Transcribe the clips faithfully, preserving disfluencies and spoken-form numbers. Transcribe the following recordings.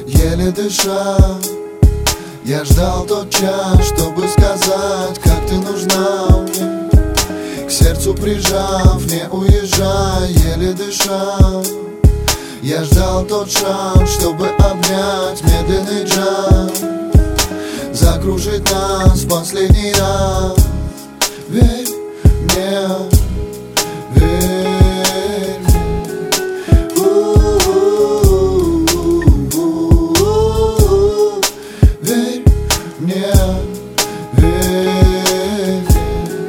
еле дыша. Я ждал тот час, чтобы сказать, как ты нужна мне. К сердцу прижав, не уезжай, еле дыша. Я ждал тот шаг, чтобы обнять медленный джаз, закружить нас в последний раз. Верь мне, верь мне. У-у-у-у-у. Верь мне, верь мне.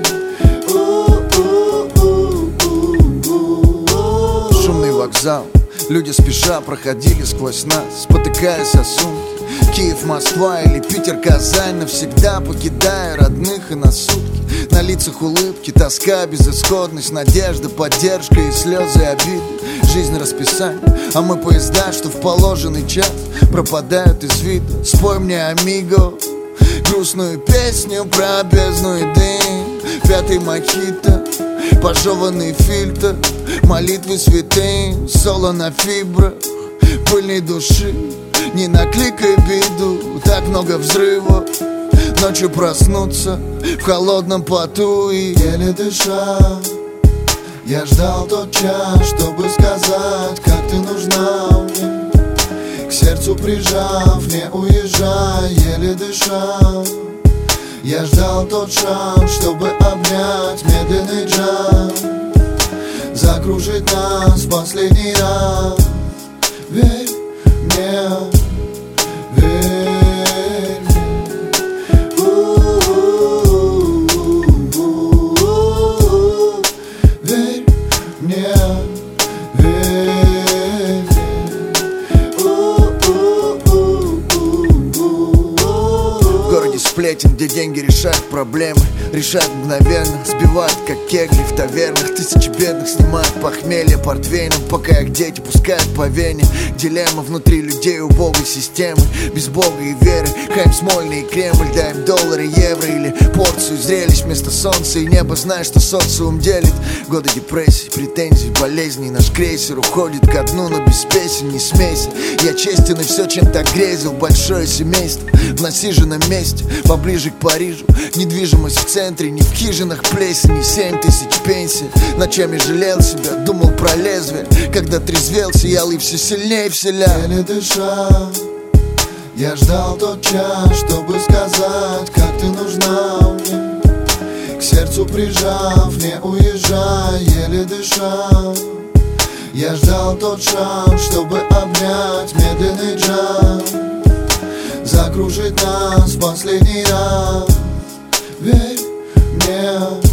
У-у-у-у-у. Шумный вокзал, люди спеша проходили сквозь нас, спотыкаясь о сумки. Киев, Москва или Питер, Казань, навсегда покидая родных и на сутки. На лицах улыбки, тоска, безысходность, надежда, поддержка и слезы обиды. Жизнь расписание, а мы поезда, что в положенный час пропадают из виду. Спой мне, амиго, грустную песню про бездну и дым. Пятый мохито, пожеванный фильтр, молитвы святым, соло на фибрах пыльной души. Не накликай беду, так много взрывов. Ночью проснуться в холодном поту и еле дыша. Я ждал тот час, чтобы сказать, как ты нужна мне. К сердцу прижав, не уезжай, еле дыша. Я ждал тот шаг, чтобы обнять медленный джаз, закружить нас в последний раз. Верь мне, верь мне. У-у-у-у-у. Верь мне, верь мне. У-у-у-у-у. в городе сплетен, где деньги решают проблемы, решают мгновенно, сбивают как кегли в тавернах. Тысячи бедных снимают похмелье портвейном, пока их дети пускают по вене. Дилемма внутри людей убогой системы, без бога и веры. Хайм Смольный и Кремль, дай им доллары, евро или порцию зрелищ вместо солнца и неба. Знаешь, что социум делит. Годы депрессий, претензий, болезней. Наш крейсер уходит ко дну, но без песен не смейся. Я честен и все, чем так грезил. Большое семейство в насиженном месте, поближе к Парижу. Недвижимость в центре, не в хижинах плесень, не семь тысяч пенсий. Ночами жалел себя, думал про лезвие. Когда трезвел, сиял и все сильнее вселял. Еле дыша, я ждал тот час, чтобы сказать, как ты нужна мне. К сердцу прижав, не уезжай, еле дыша. Я ждал тот шаг, чтобы обнять медленный джаз, закружить нас в последний раз. Верь мне.